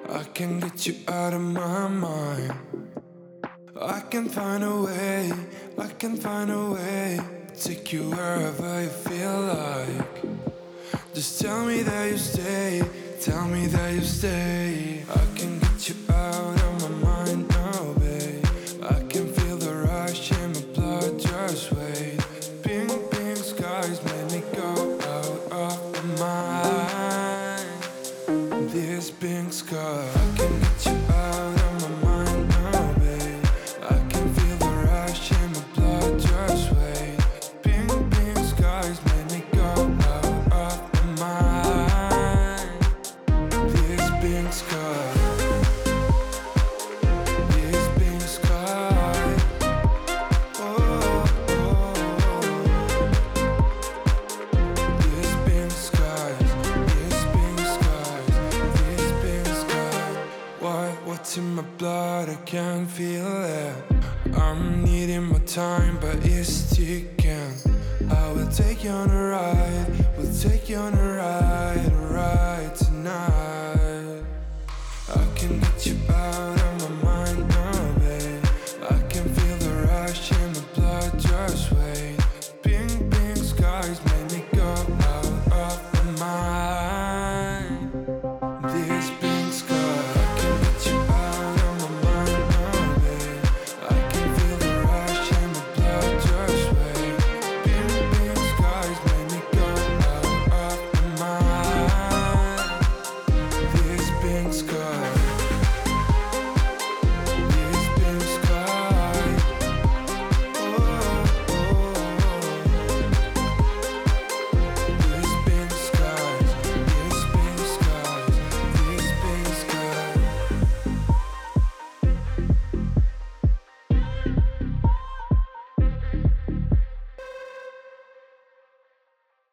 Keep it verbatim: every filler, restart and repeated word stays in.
I can get you out of my mind. I can find a way, I can find a way. Take you wherever you feel like. Just tell me that you stay, tell me that you stay. I can get you out of my mind now, babe. I can feel the rush in my blood, just wait. Pink, pink skies made me go out of my mind. This pink sky, I can get you out of my mind now, babe. I can feel the rush in my blood, just wait. Pink, pink skies made me go out of my mind. This pink sky, this pink sky. Oh, oh, oh. This pink skies, this pink skies, this pink sky. What, what's in my blood? I can't feel it. I'm needing more time, but it's ticking. I will take you on a ride, we'll take you on a ride.